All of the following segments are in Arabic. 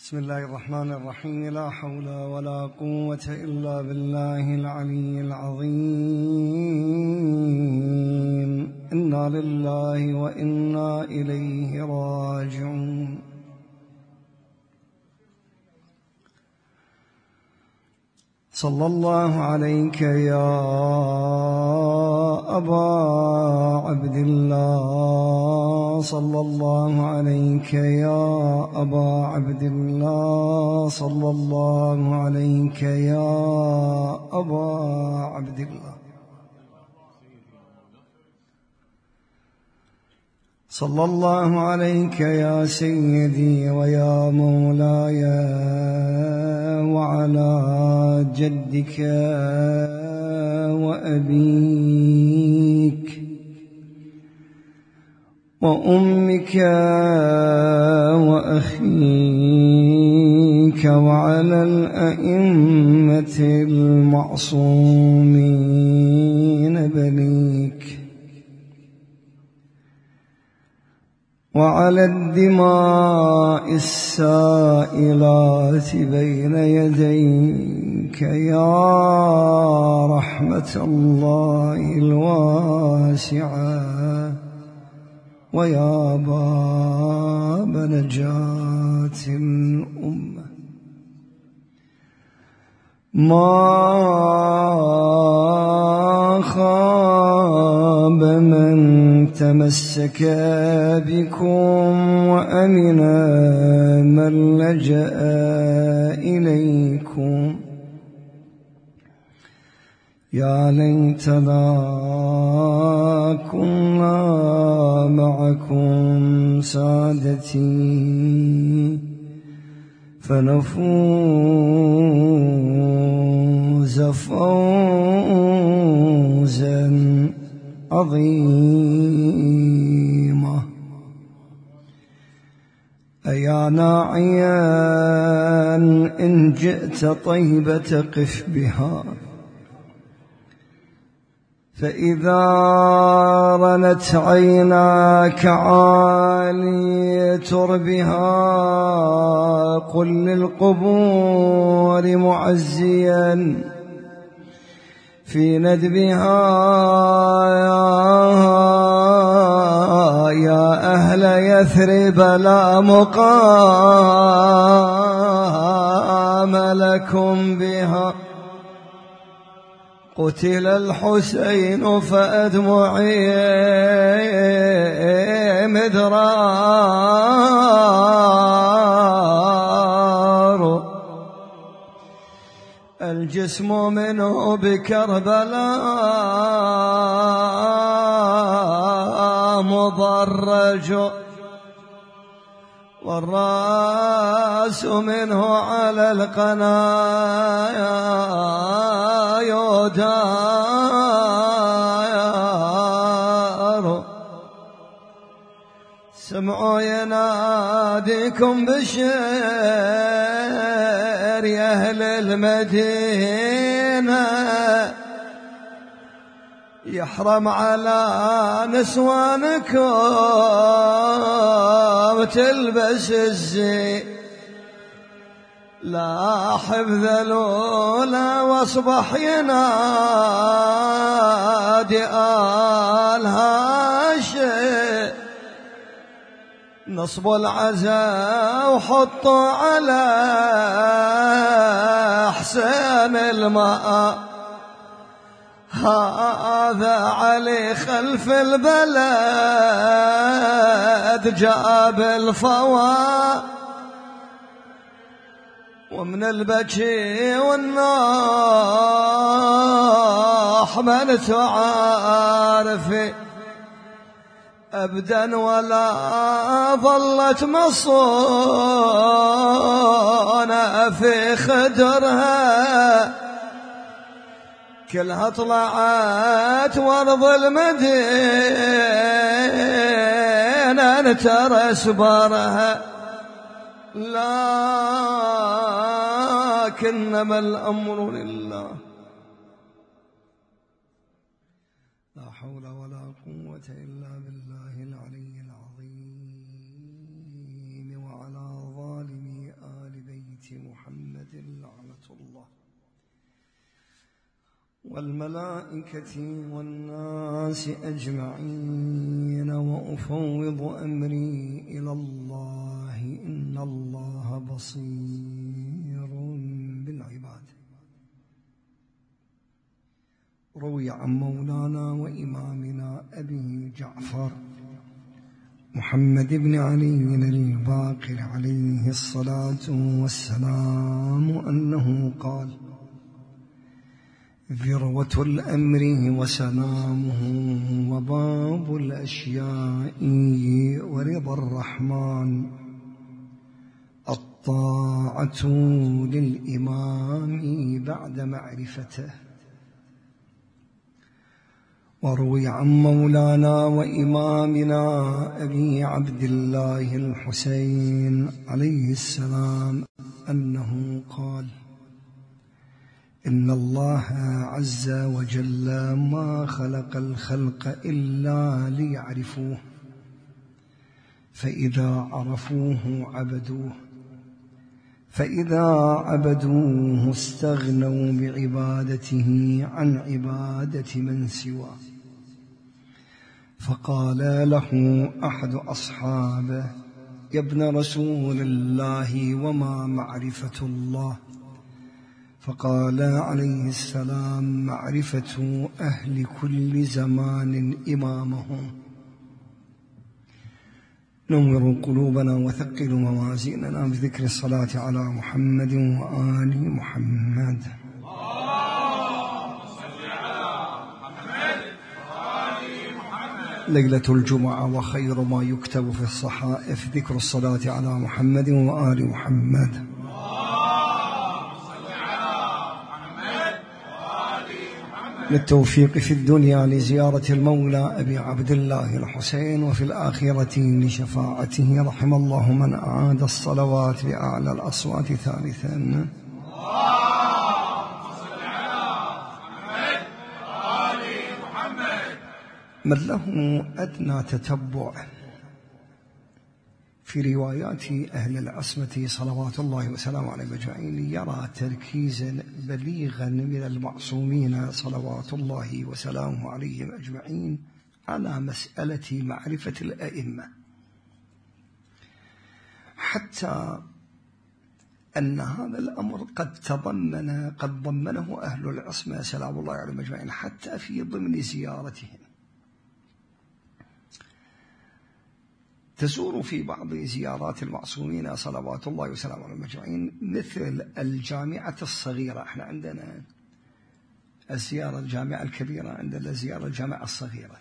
بسم الله الرحمن الرحيم. لا حول ولا قوة إلا بالله العلي العظيم. إنا لله وإنا إليه راجعون. صلى الله عليك يا أبا عبد الله، صلى الله عليك يا أبا عبد الله، صلى الله عليك يا أبا عبد الله، صلى الله عليك يا سيدي ويا مولاي، وعلى جدك وأبيك وأمك وأخيك وعلى الأئمة المعصومين بنيك، وعلى الدماء السائلات بين يديك يا رحمة الله الواسعة، ويا باب نجاة الأمة. ما خاب من تمسك بكم وأمن من لجأ إليكم. يا ليتنا كنا معكم سادتي فنفوز فوزا عظيما. أيا ناعيا إن جئت طيبة قف بها، فإذا رنت عيناك عالي تربها، قل للقبور معزيا في ندبها، يا أهل يثرب لا مقام لكم بها. قتل الحسين فأدمعي مدرار، الجسم منه بكربلاء مضرج، والرأس منه على القنايا يدار. سمعوا يناديكم بشير يا أهل المدينة، يحرم على نسوانكم تلبس الزي، لا حفظ الأولى واصبح ينادي آل هاشم، نصب العزاء وحطوا على حسين الماء. هذا علي خلف البلد جاب الفوا، ومن البكي والنوح من تعارفي أبدا، ولا ظلت مصونة في خدرها، كلها طلعت وارض المدينة نترس برها. لكنما الأمر لله، لا حول ولا قوة إلا بالله العلي العظيم. وعلى ظالمي آل والملائكة والناس أجمعين، وأفوض أمري إلى الله إن الله بصير بالعباد. روي عن مولانا وإمامنا أبي جعفر محمد بن علي الباقر عليه الصلاة والسلام أنه قال: ذروة الأمر وسلامه وباب الأشياء ورضا الرحمن الطاعة للإمام بعد معرفته. وروي عن مولانا وإمامنا أبي عبد الله الحسين عليه السلام أنه قال: إن الله عز وجل ما خلق الخلق إلا ليعرفوه، فإذا عرفوه عبدوه، فإذا عبدوه استغنوا بعبادته عن عبادة من سواه. فقال له أحد أصحابه: يا ابن رسول الله، وما معرفة الله؟ فقال عليه السلام: معرفة أهل كل زمان إمامهم. نور قلوبنا وثقل موازيننا بذكر الصلاة على محمد وآل محمد. ليلة الجمعة وخير ما يكتب في الصحائف ذكر الصلاة على محمد وآل محمد. للتوفيق في الدنيا لزيارة المولى أبي عبد الله الحسين، وفي الآخرة لشفاعته. رحم الله من أعاد الصلوات بأعلى الأصوات ثالثا. من له أدنى تتبع في روايات أهل العصمة صلوات الله وسلامه عليه أجمعين يرى تركيزا بليغا من المعصومين صلوات الله وسلامه عليهم أجمعين على مسألة معرفة الأئمة، حتى أن هذا الأمر قد ضمنه أهل العصمة سلام الله عليهم أجمعين حتى في ضمن زيارتهم. تزور في بعض زيارات المعصومين صلوات الله وسلامه عليهم أجمعين مثل الجامعة الصغيرة. احنا عندنا الزيارة الجامعة الكبيرة، عندنا الزيارة الجامعة الصغيرة.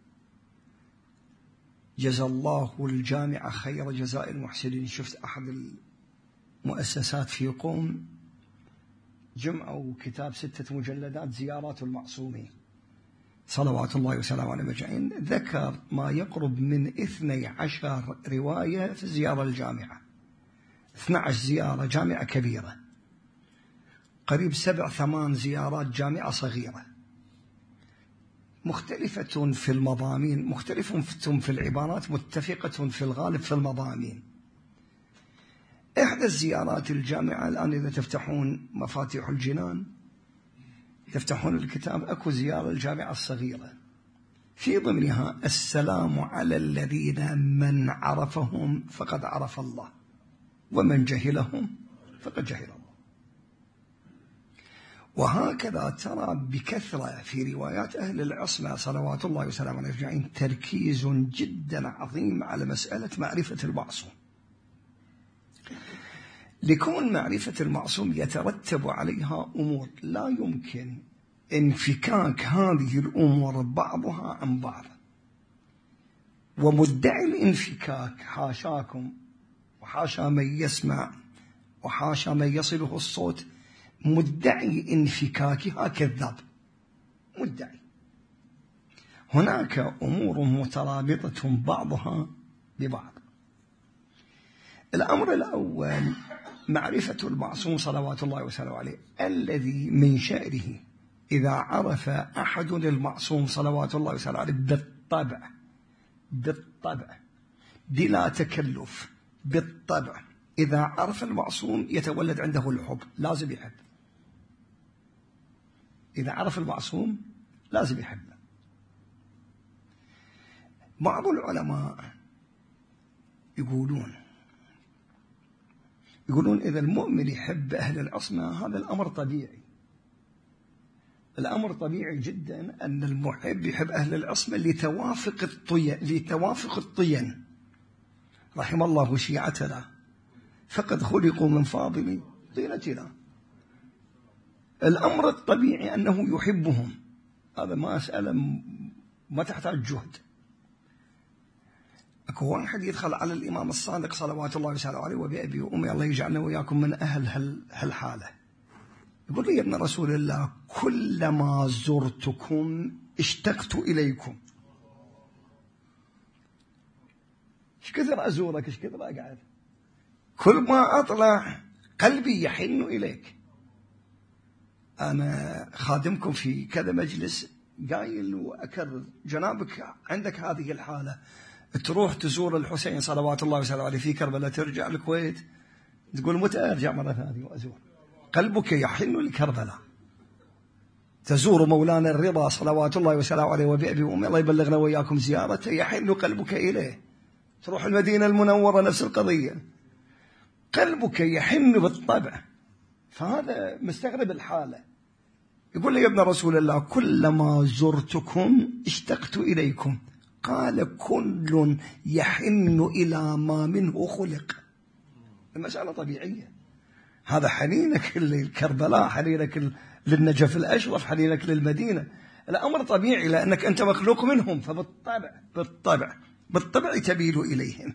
جزا الله الجامعة خير جزاء المحسنين. شفت أحد المؤسسات في قوم جمعوا كتاب 6 مجلدات زيارات المعصومين صلوات الله وسلامه عليهم أجمعين، ذكر ما يقرب من 12 رواية في زيارة الجامعة، 12 زيارة جامعة كبيرة، قريب 7-8 زيارات جامعة صغيرة، مختلفة في المضامين، مختلفة في العبارات، متفقة في الغالب في المضامين. إحدى الزيارات الجامعة الآن إذا تفتحون مفاتيح الجنان تفتحون الكتاب، أكو زيارة الجامعة الصغيرة في ضمنها السلام على الذين من عرفهم فقد عرف الله، ومن جهلهم فقد جهل الله. وهكذا ترى بكثرة في روايات أهل العصمة صلوات الله وسلامه عليهم أجمعين تركيز جدا عظيم على مسألة معرفة المعصوم، لكون معرفة المعصوم يترتب عليها أمور لا يمكن انفكاك هذه الأمور بعضها عن بعض. ومدعي الانفكاك حاشاكم وحاشا من يسمع وحاشا من يصله الصوت، مدعي انفكاكها كذاب مدعي. هناك أمور مترابطة بعضها ببعض. الأمر الأول معرفة المعصوم صلوات الله وسلامه عليه، الذي من شأنه إذا عرف أحد المعصوم صلوات الله وسلامه عليه بالطبع بلا تكلف، بالطبع إذا عرف المعصوم يتولد عنده الحب، لازم يحب. إذا عرف المعصوم لازم يحبه. بعض العلماء يقولون إذا المؤمن يحب أهل العصمة هذا الأمر طبيعي. الأمر طبيعي جدا أن المحب يحب أهل العصمة لتوافق الطين. رحم الله شيعتنا فقد خلقوا من فاضل طينتنا. الأمر الطبيعي أنه يحبهم، هذا مسألة ما تحتاج جهد. أكو واحد يدخل على الإمام الصادق صلوات الله وسلامه عليه وبأبي وأمي الله يجعلنا وإياكم من أهل هالحالة، يقول لي يا ابن رسول الله كلما زرتكم اشتقت إليكم. ايش كثر أزورك، ايش كثر أقعد، كل ما أطلع قلبي يحن إليك. أنا خادمكم في كذا مجلس قايل وأكرر، جنابك عندك هذه الحالة، تروح تزور الحسين صلوات الله وسلامه عليه في كربلاء، ترجع الكويت تقول متى أرجع مرة ثانية وأزور، قلبك يحن لكربلاء. تزور مولانا الرضا صلوات الله وسلامه عليه وبأبي وأمي الله يبلغنا وإياكم زيارته، يحن قلبك إليه. تروح المدينة المنورة نفس القضية، قلبك يحن بالطبع. فهذا مستغرب الحالة. يقول لي يا ابن رسول الله كلما زرتكم اشتقت إليكم. قال كل يحن إلى ما منه خلق. المسألة طبيعية. هذا حنينك للكربلاء، حنينك للنجف الأشرف، حنينك للمدينة، الأمر طبيعي لأنك أنت مخلوق منهم، فبالطبع تميل إليهم.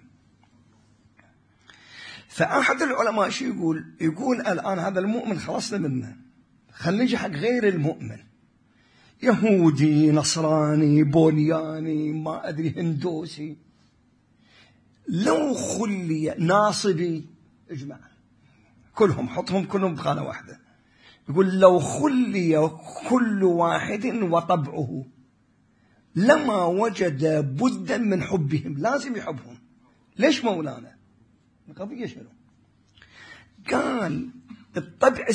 فأحد العلماء شو يقول الآن هذا المؤمن خلصنا منه، خلينا نجي حق غير المؤمن، يهودي نصراني بولياني ما أدري هندوسي، لو خلي ناصبي اجمع كلهم حطهم كلهم بخانة واحدة. يقول لو خلي كل واحد وطبعه لما وجد بدا من حبهم، لازم يحبهم. ليش مولانا؟ القضية شنو؟ قال الطبع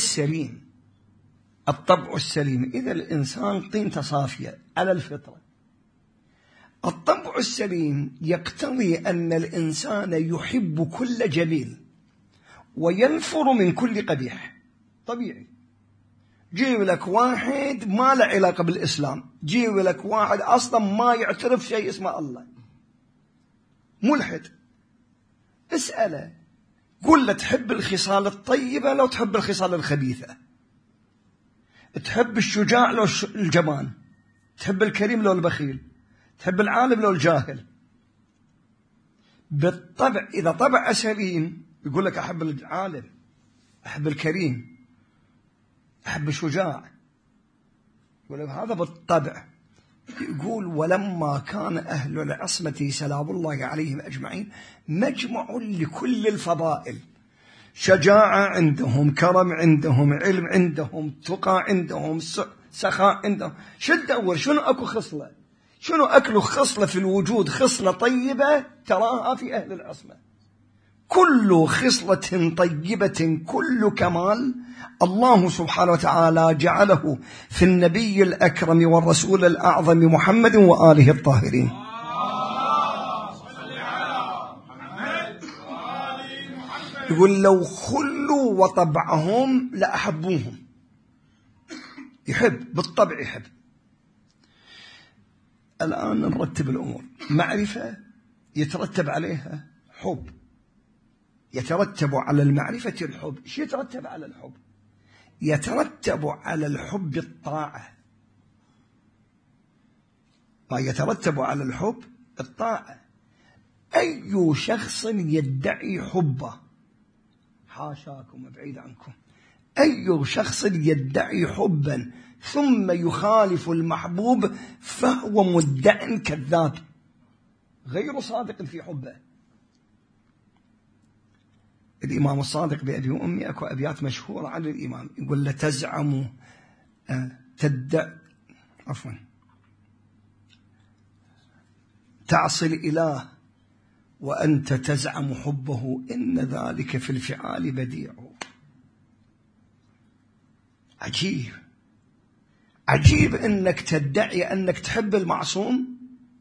السليم إذا الإنسان طينته صافية على الفطرة، الطبع السليم يقتضي أن الإنسان يحب كل جميل وينفر من كل قبيح. طبيعي. جيب لك واحد ما له علاقة بالإسلام، جيب لك واحد أصلا ما يعترف شيء اسمه الله، ملحد، اسأله قل له تحب الخصال الطيبة لو تحب الخصال الخبيثة، تحب الشجاع لو الجبان، تحب الكريم لو البخيل، تحب العالم لو الجاهل. بالطبع إذا طبع سليم يقول لك أحب العالم، أحب الكريم، أحب الشجاع، يقول لك هذا بالطبع. يقول ولما كان أهل العصمة سلام الله عليهم أجمعين مجمع لكل الفضائل، شجاعة عندهم، كرم عندهم، علم عندهم، تقى عندهم، سخاء عندهم. شو تدور؟ شنو أكو خصلة؟ شنو أكل خصلة في الوجود، خصلة طيبة تراها في أهل العصمة؟ كل خصلة طيبة كل كمال الله سبحانه وتعالى جعله في النبي الأكرم والرسول الأعظم محمد وآله الطاهرين. يقول لو خلوا وطبعهم لأحبوهم. يحب بالطبع، يحب. الآن نرتب الأمور. معرفة يترتب عليها حب، يترتب على المعرفة الحب. ايش يترتب على الحب؟ يترتب على الحب الطاعة. ما يترتب على الحب الطاعة. أي شخص يدعي حبه، حاشاكم بعيد عنكم، أي شخص يدعي حبا ثم يخالف المحبوب فهو مدع كذاب غير صادق في حبه. الإمام الصادق بأبي وأمي أكو أبيات مشهورة عن الإمام، يقول له تزعم تعصي الإله وأنت تزعم حبه إن ذلك في الفعال بديع. عجيب. عجيب أنك تدعي أنك تحب المعصوم،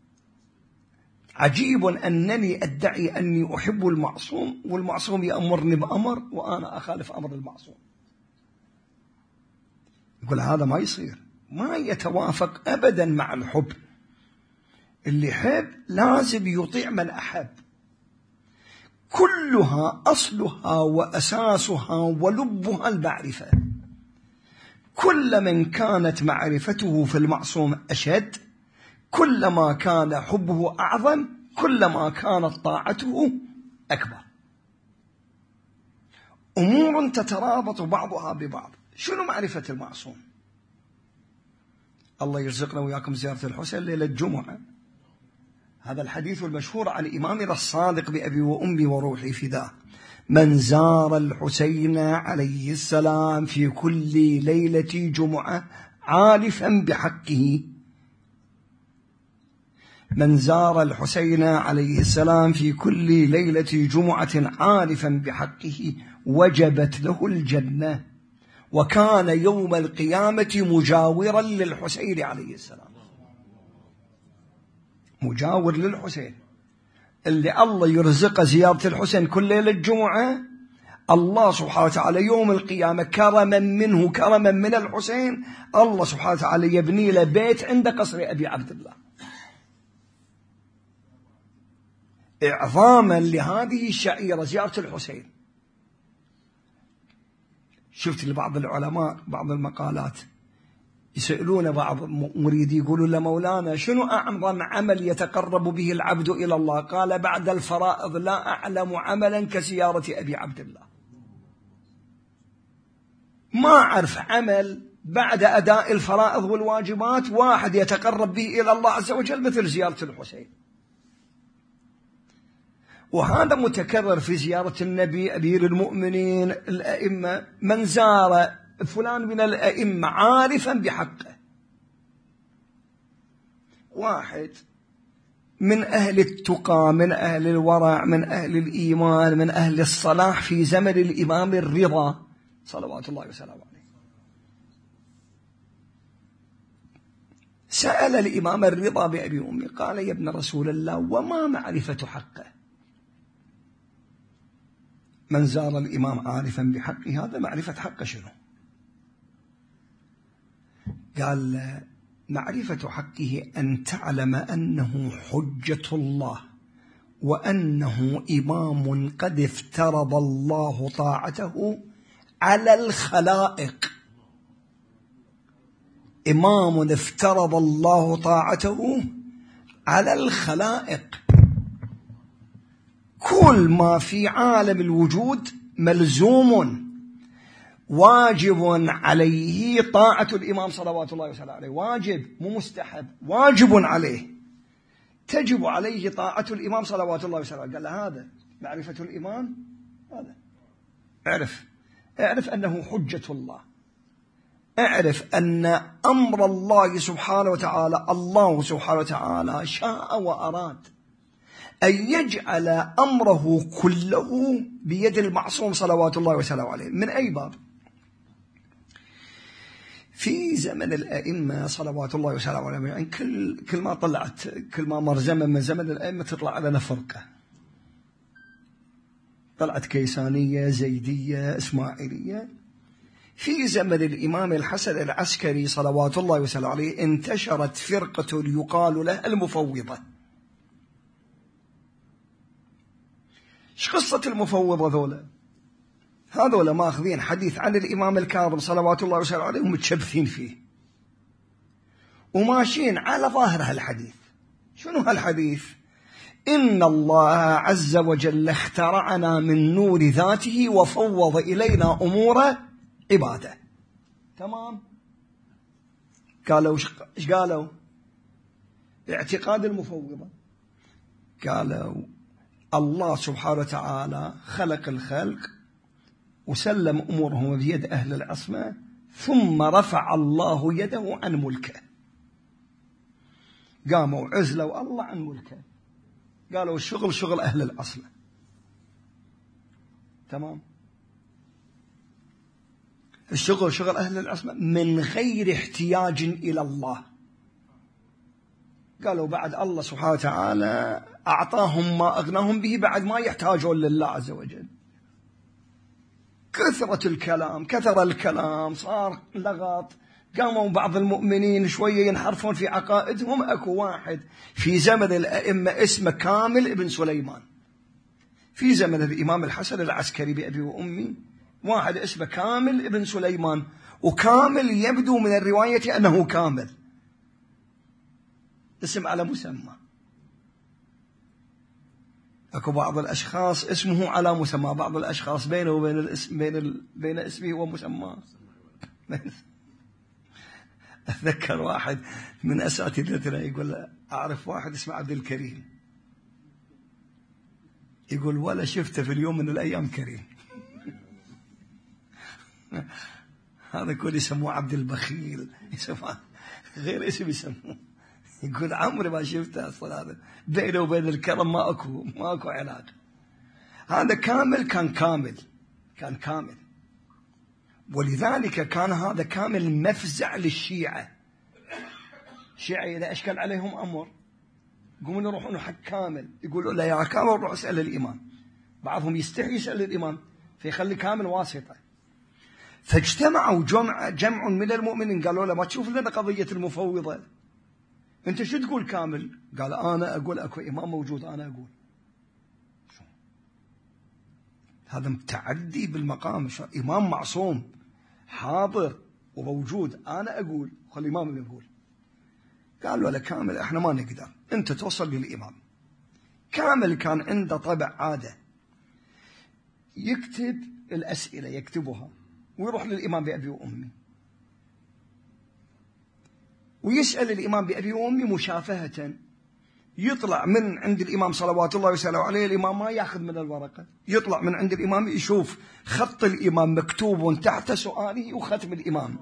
عجيب أنني أدعي أني أحب المعصوم والمعصوم يأمرني بأمر وأنا أخالف أمر المعصوم. يقول هذا ما يصير، ما يتوافق أبدا مع الحب. اللي يحب لازم يطيع من أحب، كلها أصلها وأساسها ولبها المعرفة. كل من كانت معرفته في المعصوم أشد، كلما كان حبه أعظم، كلما كانت طاعته أكبر. أمور تترابط بعضها ببعض. شنو معرفة المعصوم؟ الله يرزقنا وياكم زيارة الحسين ليلة الجمعة. هذا الحديث المشهور عن إمامنا الصادق بأبي وأمي وروحي فداه: من زار الحسين عليه السلام في كل ليلة جمعة عارفا بحقه، من زار الحسين عليه السلام في كل ليلة جمعة عارفا بحقه وجبت له الجنة، وكان يوم القيامة مجاورا للحسين عليه السلام. مجاور للحسين، اللي الله يرزق زيارة الحسين كل ليلة جمعة، الله سبحانه وتعالى يوم القيامة كرما منه، كرما من الحسين، الله سبحانه وتعالى يبني له بيت عند قصر أبي عبد الله، إعظاما لهذه الشعيرة زيارة الحسين. شفت لبعض العلماء بعض المقالات يسألون بعض مريدي يقولوا له مولانا شنو أعظم عمل يتقرب به العبد إلى الله؟ قال بعد الفرائض لا أعلم عملا كزيارة أبي عبد الله. ما أعرف عمل بعد أداء الفرائض والواجبات واحد يتقرب به إلى الله عز وجل مثل زيارة الحسين. وهذا متكرر في زيارة النبي، أمير المؤمنين، الأئمة. من زار فلان من الأئمة عارفا بحقه، واحد من أهل التقى، من أهل الورع، من أهل الإيمان، من أهل الصلاح في زمن الإمام الرضا صلوات الله وسلامه عليه، سأل الإمام الرضا بأبي أمي قال: يا ابن رسول الله وما معرفة حقه؟ من زار الإمام عارفا بحقه هذا معرفة حقه شنو؟ قال: معرفة حقه أن تعلم أنه حجة الله، وأنه إمام قد افترض الله طاعته على الخلائق. إمام افترض الله طاعته على الخلائق. كل ما في عالم الوجود ملزوم واجب عليه طاعة الإمام صلوات الله وسلامه عليه، واجب مو مستحب، واجب عليه، تجب عليه طاعة الإمام صلوات الله وسلامه عليه. قال له هذا معرفة الإمام، هذا اعرف أنه حجة الله، اعرف أن أمر الله سبحانه وتعالى، الله سبحانه وتعالى شاء وأراد أن يجعل أمره كله بيد المعصوم صلوات الله وسلامه عليه. من أي باب؟ في زمن الأئمة صلوات الله وسلامه عليهم، يعني كل ما طلعت، كل ما مر زمن من زمن الأئمة تطلع لنا فرقة، طلعت كيسانية، زيدية، إسماعيلية. في زمن الإمام الحسن العسكري صلوات الله وسلامه عليه انتشرت فرقة يقال لها المفوضة. ايش قصة المفوضة ذولا؟ هذولا ماخذين حديث عن الإمام الكاظم صلوات الله وسلامه عليه ومتشبثين فيه وماشيين على ظاهر هالحديث. شنو هالحديث؟ إن الله عز وجل اخترعنا من نور ذاته وفوض إلينا أمور عباده. تمام؟ قالوا ايش قالوا؟ اعتقاد المفوضة قالوا الله سبحانه وتعالى خلق الخلق وسلم أمورهم بيد أهل العصمة، ثم رفع الله يده عن ملكه. قاموا عزلوا الله عن ملكه، قالوا الشغل شغل أهل العصمة. تمام؟ الشغل شغل أهل العصمة من غير احتياج إلى الله. قالوا بعد الله سبحانه وتعالى أعطاهم ما أغناهم به، بعد ما يحتاجون لله عز وجل. كثرة الكلام، كثر الكلام، صار لغط. قاموا بعض المؤمنين شوية ينحرفون في عقائدهم. أكو واحد في زمن الأئمة اسمه كامل ابن سليمان، في زمن الإمام الحسن العسكري بأبي وأمي واحد اسمه كامل ابن سليمان، وكامل يبدو من الرواية أنه كامل، اسم على مسمى. أكو بعض الأشخاص اسمه على مسمى، بعض الأشخاص بينه وبين الاسم بين اسمه ومسماه. أتذكر واحد من أساتذتنا يقول أعرف واحد اسمه عبد الكريم، يقول ولا شفته في اليوم من الأيام كريم. هذا كل يسموه عبد البخيل، يسموه غير اسم يسموه. يقول عمري ما شفته أصلا، هذا بينه وبين الكرم ما أكو علاقة. هذا كامل كان كامل، ولذلك كان هذا كامل مفزع للشيعة. الشيعة إذا أشكل عليهم أمر يقومون يروحون حق كامل، يقولوا له يا كامل روح اسأل الإمام. بعضهم يستحي يسأل الإمام فيخلي كامل واسطة. فاجتمعوا جمع من المؤمنين قالوا له ما تشوف لنا قضية المفوضة، أنت شو تقول كامل؟ قال أنا أقول أكو إمام موجود، أنا أقول. هذا متعدي بالمقام، إمام معصوم حاضر وموجود، أنا أقول خلي الإمام يقول. قالوا له كامل إحنا ما نقدر، أنت توصل للإمام. كامل كان عنده طبع عادة يكتب الأسئلة، يكتبها ويروح للإمام بأبي وأمي ويسأل الإمام بأبي وأمي مشافهة. يطلع من عند الإمام صلوات الله وسلامه عليه، الإمام ما يأخذ من الورقة، يطلع من عند الإمام يشوف خط الإمام مكتوب تحت سؤاله وختم الإمام.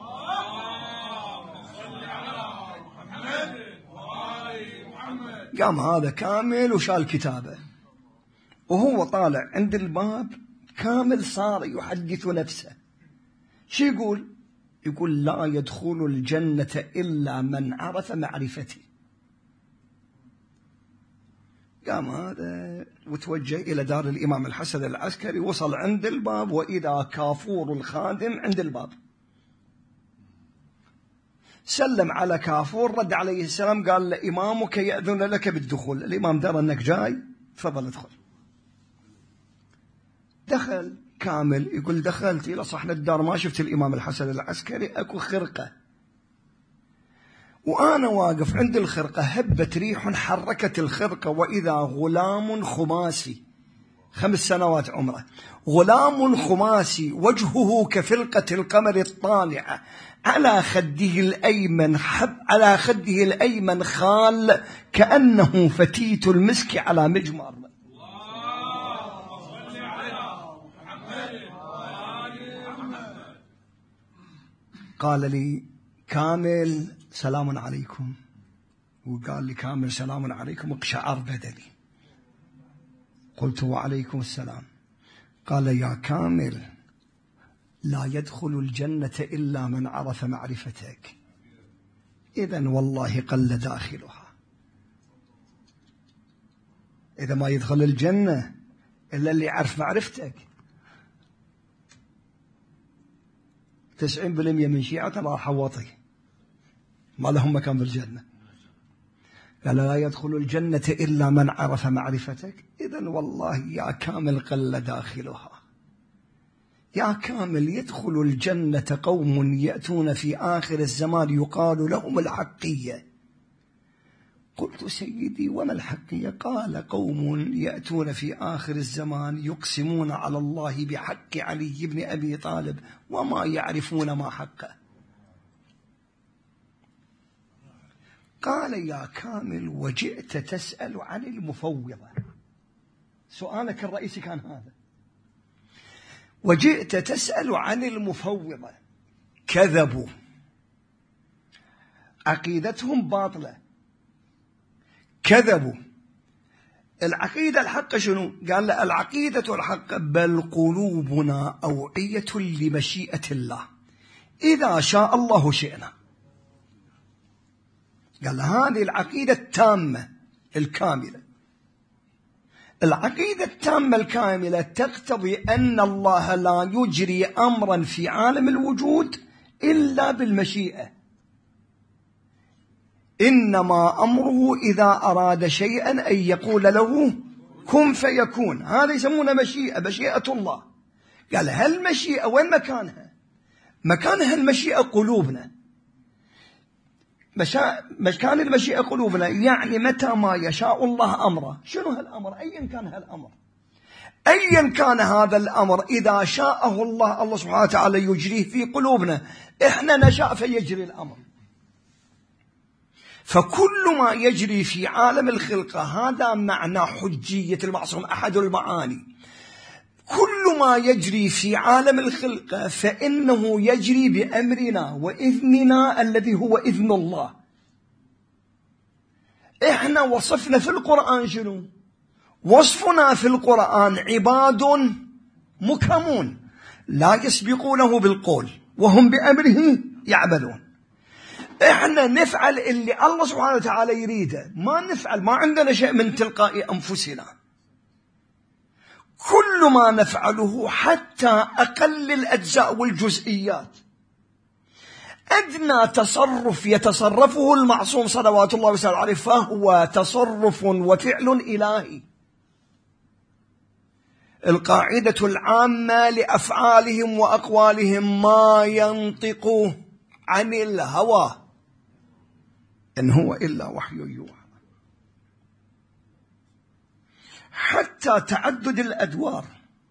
قام هذا كامل وشال كتابه، وهو طالع عند الباب كامل صار يحدث نفسه. شو يقول؟ يقول لا يدخل الجنة إلا من عرف معرفتي. قام هذا وتوجه إلى دار الإمام الحسن العسكري، وصل عند الباب وإذا كافور الخادم عند الباب. سلم على كافور، رد عليه السلام، قال له إمامك يأذن لك بالدخول. الإمام درى أنك جاي، تفضل ادخل. دخل كامل، يقول دخلت إلى صحن الدار ما شفت الإمام الحسن العسكري، أكو خرقة، وأنا واقف عند الخرقة هبت ريح حركت الخرقة، وإذا غلام خماسي 5 سنوات عمره، غلام خماسي وجهه كفلقة القمر الطالعة، على خده الأيمن خال كأنه فتيت المسك على مجمر. قال لي كامل سلام عليكم، وقال لي كامل سلام عليكم، اقشعر بدني. قلت وعليكم السلام. قال يا كامل لا يدخل الجنة إلا من عرف معرفتك، إذن والله قل داخلها. إذا ما يدخل الجنة إلا اللي يعرف معرفتك. 90% من شيعة راح وطي ما لهم مكان في الجنة. قال لا يدخل الجنة إلا من عرف معرفتك، إذن والله يا كامل قل داخلها. يا كامل يدخل الجنة قوم يأتون في آخر الزمان يقال لهم الحقية. قلت سيدي وما الحقية؟ قال قوم يأتون في آخر الزمان يقسمون على الله بحق علي بن أبي طالب وما يعرفون ما حقه. قال يا كامل وجئت تسأل عن المفوضة، سؤالك الرئيسي كان هذا، وجئت تسأل عن المفوضة. كذبوا، عقيدتهم باطلة، كذبوا. العقيدة الحق شنو؟ قال له العقيدة الحق بل قلوبنا أوعية لمشيئة الله، إذا شاء الله شئنا. قال هذه العقيدة التامة الكاملة. العقيدة التامة الكاملة تقتضي أن الله لا يجري أمرا في عالم الوجود إلا بالمشيئة، إنما أمره إذا أراد شيئا أن يقول له كن فيكون. هذا يسمونه مشيئة الله. قال هالمشيئة وين مكانها؟ مكانها المشيئة قلوبنا. مكان المشيئة قلوبنا، يعني متى ما يشاء الله أمره. شنو هالأمر؟ أيا كان هالأمر، أيا كان هذا الأمر، إذا شاءه الله سبحانه وتعالى يجريه في قلوبنا، إحنا نشاء فيجري الأمر. فكل ما يجري في عالم الخلقة هذا معنى حجية المعصوم، أحد المعاني. كل ما يجري في عالم الخلقة فإنه يجري بأمرنا وإذننا الذي هو إذن الله. إحنا وصفنا في القرآن شنو؟ وصفنا في القرآن عباد مكرمون لا يسبقونه بالقول وهم بأمره يعملون. إحنا نفعل اللي الله سبحانه وتعالى يريده، ما نفعل، ما عندنا شيء من تلقاء أنفسنا. كل ما نفعله حتى أقل الأجزاء والجزئيات، أدنى تصرف يتصرفه المعصوم صلوات الله وسلامه عليه فهو تصرف وفعل إلهي. القاعدة العامة لأفعالهم وأقوالهم ما ينطق عن الهوى إن هو إلا وحي يوحى. حتى تعدد الأدوار،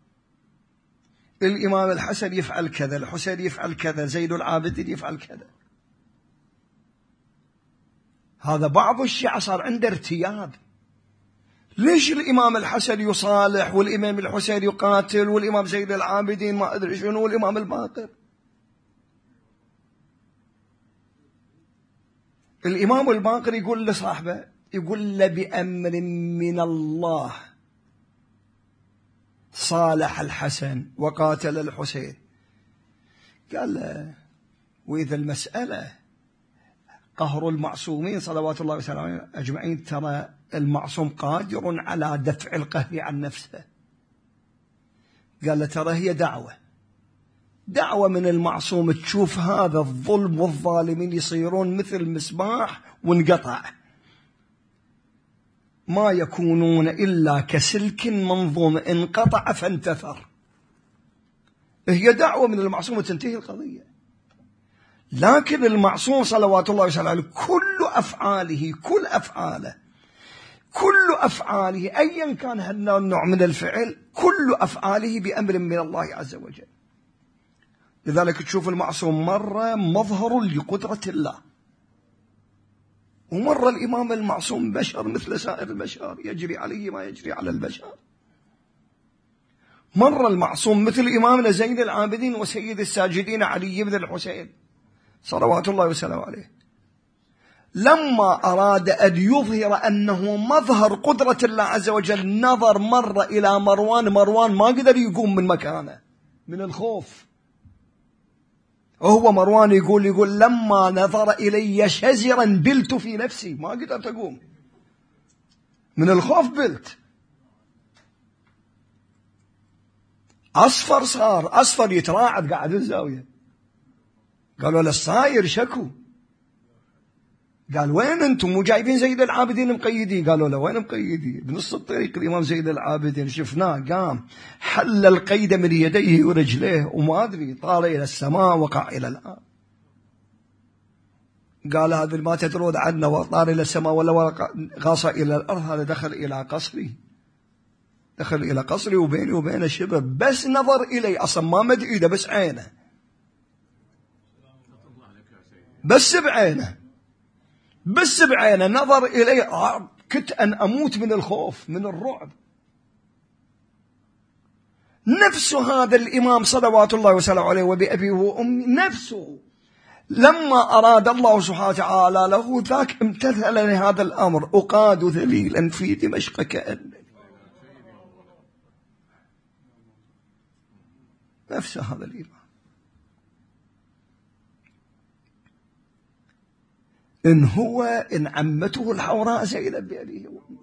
الإمام الحسن يفعل كذا، الحسين يفعل كذا، زين العابدين يفعل كذا. هذا بعض الشيعة صار عنده ارتياب. ليش الإمام الحسن يصالح والإمام الحسين يقاتل والإمام زين العابدين ما أدري شنو والإمام الباقر؟ الإمام الباقر يقول لصاحبه، يقول له بأمر من الله صالح الحسن وقاتل الحسين. قال له وإذا المسألة قهر المعصومين صلوات الله وسلامه أجمعين، ترى المعصوم قادر على دفع القهر عن نفسه. قال له ترى هي دعوة من المعصوم تشوف هذا الظلم والظالمين يصيرون مثل مصباح وانقطع، ما يكونون إلا كسلك منظوم انقطع فانتثر. هي دعوة من المعصوم وتنتهي القضية. لكن المعصوم صلوات الله وسلامه عليه كل أفعاله أيا كان هذا النوع من الفعل، كل أفعاله بأمر من الله عز وجل. لذلك تشوف المعصوم مرة مظهر لقدرة الله، ومرة الإمام المعصوم بشر مثل سائر البشر يجري عليه ما يجري على البشر. مرة المعصوم مثل إمامنا زين العابدين وسيد الساجدين علي بن الحسين صلوات الله وسلامه عليه، لما أراد أن يظهر أنه مظهر قدرة الله عز وجل نظر مرة إلى مروان ما قدر يقوم من مكانه من الخوف. وهو مروان يقول لما نظر إلي شزرا بلت في نفسي، ما قدرت أقوم من الخوف، بلت. أصفر يتراعد قاعد الزاوية. قالوا له الصاير شكو. قال وين أنتم مو جايبين زين العابدين مقيدين؟ قالوا له وين مقيدين؟ بنص الطريق الإمام زين العابدين شفناه قام حل القيد من يديه ورجليه وما أدري طار إلى السماء وقع إلى الأرض. قال هذا ما تدرون عنه وطار إلى السماء ولا غاص إلى الأرض، هذا دخل إلى قصري وبيني وبينه شبر، بس نظر إلي أصلا ما مد إيده بس عينه، بس بعينه نظر إلي، كنت أن أموت من الخوف من الرعب. نفس هذا الإمام صلوات الله وسلامه عليه وبأبيه وأمي نفسه لما أراد الله سبحانه وتعالى له ذاك امتثل لهذا الأمر. أقاد ذليلا في دمشق كأنني نفس هذا الإيمان. إن عمته الحوراء زينب بأبيه وأمي،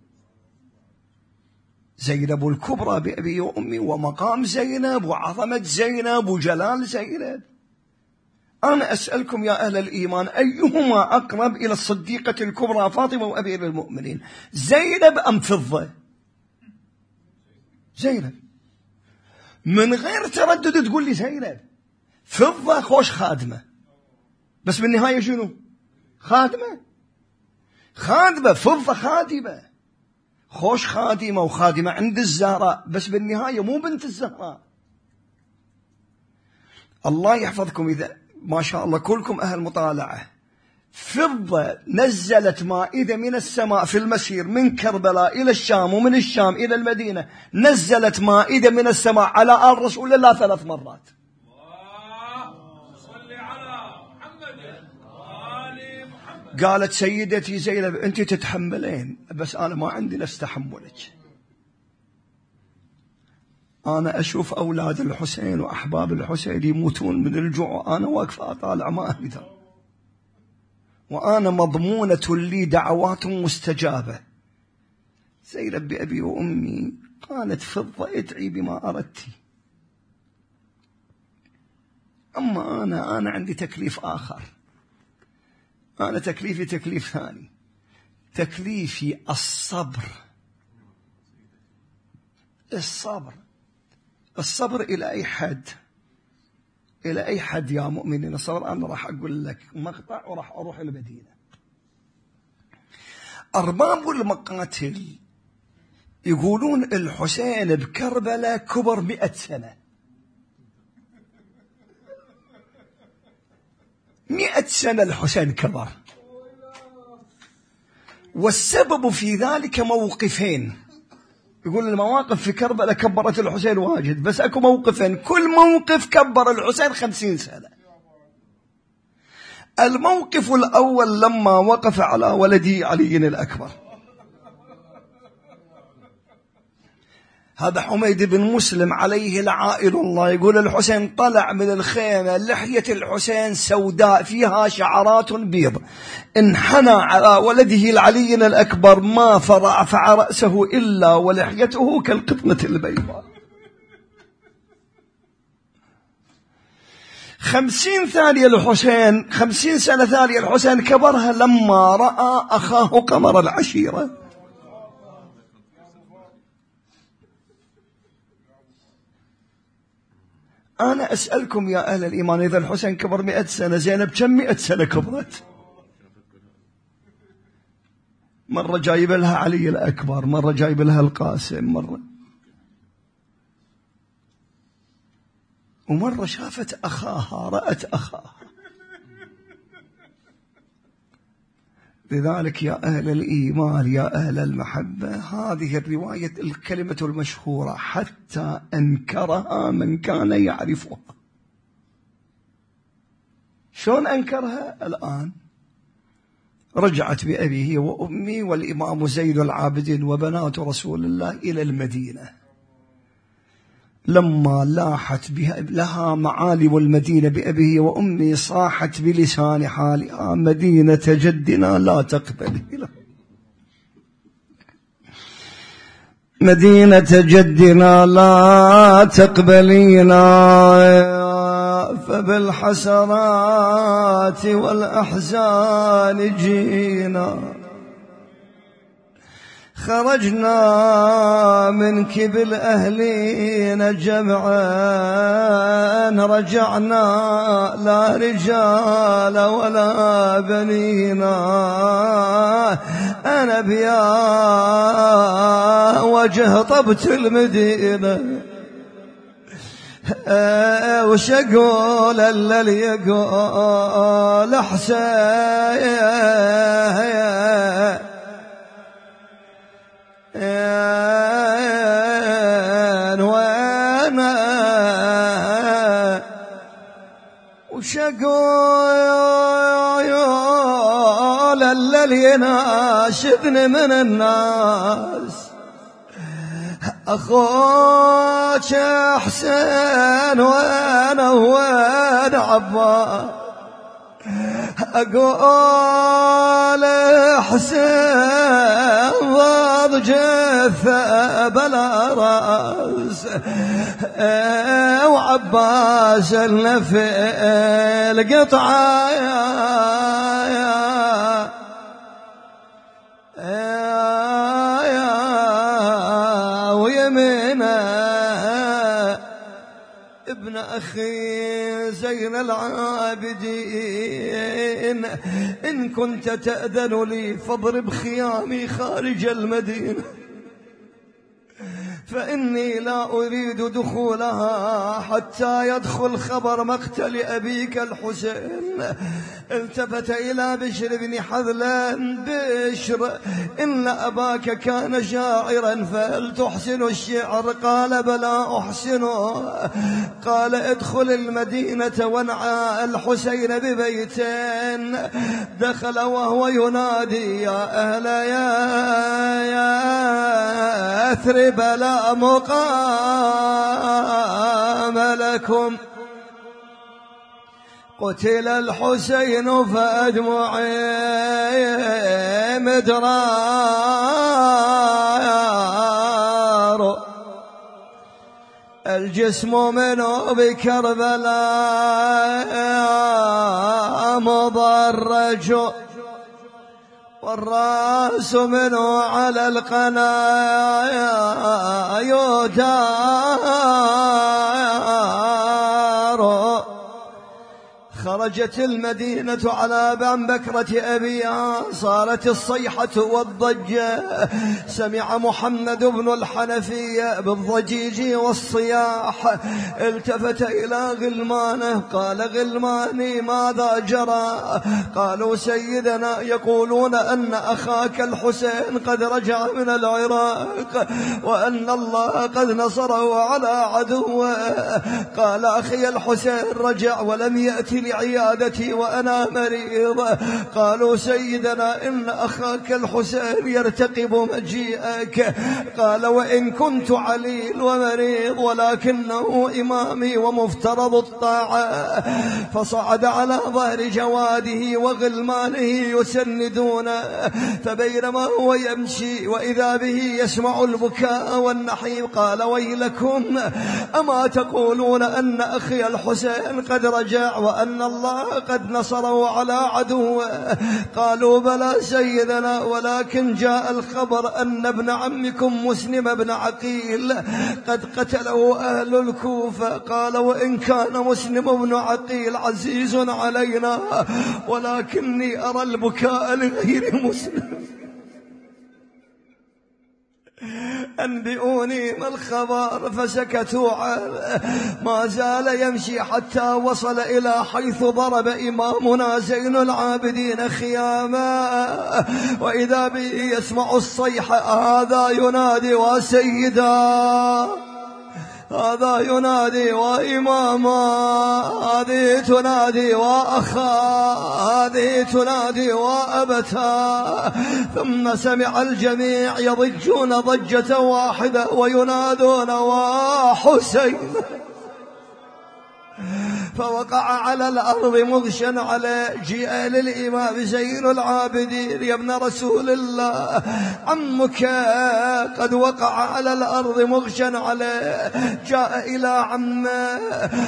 زينب الكبرى بأبيه وأمي، ومقام زينب وعظمة زينب وجلال زينب. أنا أسألكم يا أهل الإيمان، أيهما أقرب إلى الصديقة الكبرى فاطمة وأمير المؤمنين، زينب أم فضة؟ زينب من غير تردد تقول لي زينب. فضة خوش خادمة، بس بالنهاية شنو؟ خادمة. فضة خادمة، خوش خادمة وخادمة عند الزهراء، بس بالنهاية مو بنت الزهراء. الله يحفظكم، إذا ما شاء الله كلكم أهل مطالعة. فضة نزلت مائدة من السماء في المسير من كربلاء إلى الشام، ومن الشام إلى المدينة نزلت مائدة من السماء على آل رسول الله 3 مرات. قالت سيدتي زينب أنت تتحملين، بس أنا ما عندي نفس تحملك. أنا أشوف أولاد الحسين وأحباب الحسين يموتون من الجوع، وأنا واقفة أطالع ما أقدر، وأنا مضمونة لي دعوات مستجابة. زينب بأبي وأمي قالت فضة ادعي بما أردت. أما أنا عندي تكليف آخر. أنا تكليفي تكليف ثاني، تكليفي الصبر. الصبر إلى أي حد يا مؤمنين الصبر. أنا راح أقول لك مقطع وراح أروح المدينة. أرباب المقاتل يقولون الحسين بكربلاء كبر 100 سنة. 100 سنة الحسين كبر، والسبب في ذلك موقفين. يقول المواقف في كربلاء كبرت الحسين واجد، بس اكو موقفين كل موقف كبر الحسين 50 سنة. الموقف الأول لما وقف على ولده علي الأكبر. هذا حميد بن مسلم عليه لعائل الله يقول الحسين طلع من الخيمة، لحية الحسين سوداء فيها شعرات بيض، انحنى على ولده العلي الأكبر، ما فرفع رأسه إلا ولحيته كالقطنة البيضاء. 50 سنة ثانية الحسين كبرها لما رأى أخاه قمر العشيرة. أنا أسألكم يا أهل الإيمان، إذا الحسين كبر 100 سنة، زينب كم 100 سنة كبرت؟ مرة جايب لها علي الأكبر، مرة جايب لها القاسم، ومرة شافت أخاها، رأت أخاها. لذلك يا أهل الإيمان يا أهل المحبة، هذه الرواية الكلمة المشهورة حتى أنكرها من كان يعرفها. شلون أنكرها؟ الآن رجعت بأبيه وأمي والإمام زين العابدين وبنات رسول الله إلى المدينة، لما لاحت لها معالم المدينة بأبيه وأمي صاحت بلسان حالها مدينة جدنا لا تقبلينا، مدينة جدنا لا تقبلينا، فبالحسرات والأحزان جينا، خرجنا منك بالأهلين جمعا، رجعنا لا رجال ولا بنينا، أنا بيا وجه طبت المدينة، وش أقول إلا اللي يقول حسين وانا وش أقول إلا اللي يناشدني من الناس، أخوك حسين وين عباس أقول حسين ضاد جثة بلا رأس وعباس النفي القطعة ويمينه ابن أخي زين العابدين إن كنت تأذن لي فاضرب خيامي خارج المدينة فإني لا أريد دخولها حتى يدخل خبر مقتل أبيك الحسين. التفت إلى بشر بن حذلان بشر إن أباك كان شاعرا فهل تحسن الشعر؟ قال بلى أحسنه. قال ادخل المدينة وانعى الحسين ببيتين. دخل وهو ينادي يا أهل يا أثرب لا مقام لكم قتل الحسين فأدمعي مدرار الجسم منه بكربلاء مضرج والرأس منه على القناة يدار. خرجت المدينة على باب بكرة أبيها صارت الصيحة والضجة. سمع محمد بن الحنفية بالضجيج والصياح التفت إلى غلمانه قال غلماني ماذا جرى؟ قالوا سيدنا يقولون أن أخاك الحسين قد رجع من العراق وأن الله قد نصره على عدوه. قال أخي الحسين رجع ولم يأتي عيادتي وأنا مريض. قالوا سيدنا إن أخاك الحسين يرتقب مجيئك. قال وإن كنت عليل ومريض ولكنه إمامي ومفترض الطاعة. فصعد على ظهر جواده وغلمانه يسندونه فبينما هو يمشي وإذا به يسمع البكاء والنحيب قال ويلكم أما تقولون أن أخي الحسين قد رجع وأن الله قد نصره على عدوه؟ قالوا بلى سيدنا ولكن جاء الخبر أن ابن عمكم مسلم بن عقيل قد قتله أهل الكوفة. قال وإن كان مسلم بن عقيل عزيز علينا ولكني أرى البكاء لغير مسلم. أنبئوني ما الخبر؟ فسكتوا عنه. ما زال يمشي حتى وصل إلى حيث ضرب إمامنا زين العابدين خياما وإذا به يسمع الصيحة هذا ينادي وسيدا هذا ينادي وإماما هذه تنادي وأخا هذه تنادي وأبتا. ثم سمع الجميع يضجون ضجة واحدة وينادون وحسين. فوقع على الأرض مغشا على جيء للإمام زين العابدين يا ابن رسول الله عمك قد وقع على الأرض مغشا عليه. جاء إلى عمه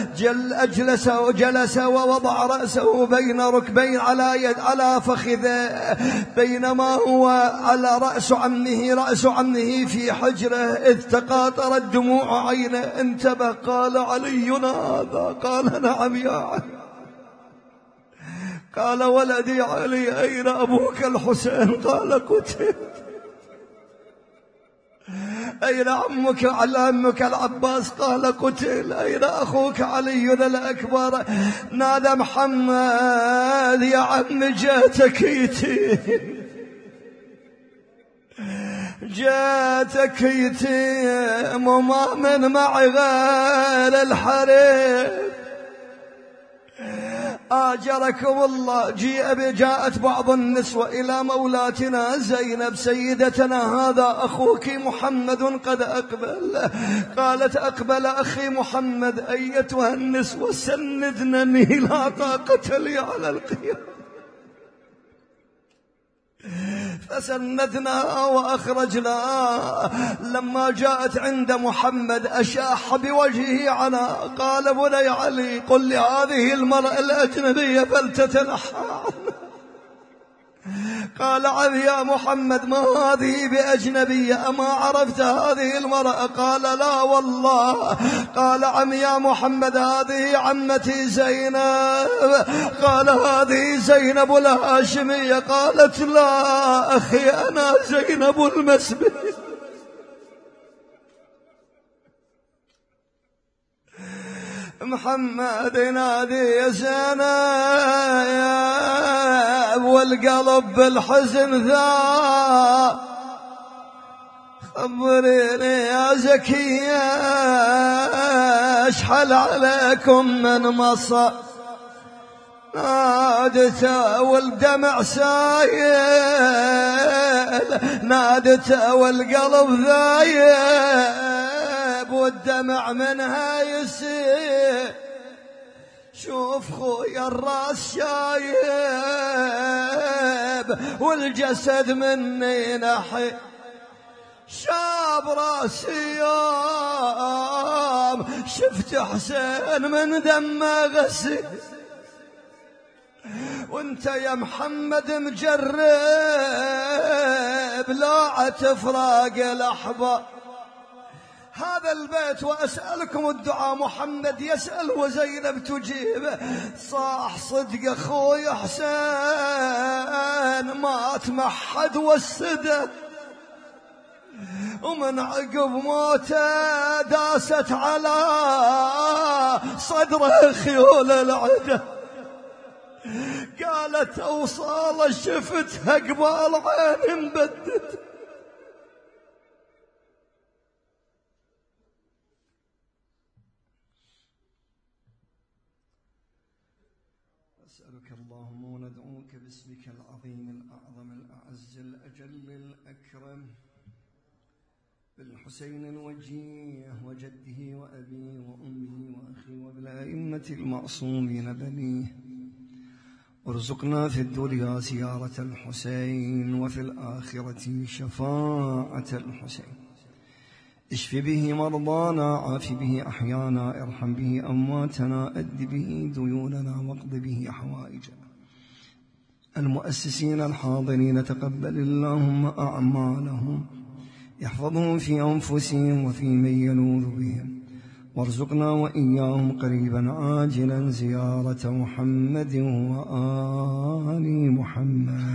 جلس ووضع رأسه بين ركبين على فخذه بينما هو على رأس عمه في حجره إذ تقاطرت دموع عينه. انتبه قال علي هذا؟ قال نعم يا علي. قال ولدي علي أين أبوك الحسين؟ قال قتل. أين عمك العباس؟ قال قتل. أين أخوك علي الأكبر؟ نادى محمد يا عم جاتك يتيم جاتك يتيم وما من مع غير الحريم. آجركم الله. جاءت بعض النسوة إلى مولاتنا زينب سيدتنا: هذا أخوك محمد قد أقبل. قالت: أقبل أخي محمد. أيتها النسوة سندنني، لا طاقة لي على القيام. فسندناها وأخرجناها. لما جاءت عند محمد أشاح بوجهه على، قال: بني علي قل لهذه المرأة الأجنبية فلتتنحى عنه. قال: عم يا محمد ما هذه بأجنبية، أما عرفت هذه المرأة؟ قال: لا والله. قال: عم يا محمد هذه عمتي زينب. قال: هذه زينب الهاشمية. قالت: لا أخي أنا زينب المسبي. محمد ينادي يا زينب والقلب بالحزن ذا. خبريني يا زكية اشحل عليكم من مصر. نادته والدمع سايل، نادته والقلب ذايب والدمع منها يسيل. شوف خويا الراس شايب والجسد مني نحي. شاب راسي يوم شفت حسين من دمه غسيل، وانت يا محمد مجرب لا تفراق الأحباب. هذا البيت وأسألكم الدعاء. محمد يسأل وزينب تجيب. صاح صدق أخوي حسين مات محد والسدى، ومن عقب موته داست على صدره خيول العدى. قالت أوصال شفتها قبال عين مبدد. أسألك اللهم وندعوك باسمك العظيم الأعظم الأعز الأجل الأكرم بالحسين الوجيه وجده وأبيه وأمه وأخيه وبالأئمة المعصومين بنيه. وارزقنا في الدنيا زيارة الحسين وفي الآخرة شفاعة الحسين. اشف به مرضانا، عاف به أحيانا، ارحم به أمواتنا، أد به ديوننا، واقض به حوائجنا. المؤسسين الحاضرين تقبل اللهم أعمالهم، يحفظهم في أنفسهم وفي من يلوذ بهم، وارزقنا وإياهم قريبا عاجلا زيارة محمد وآل محمد.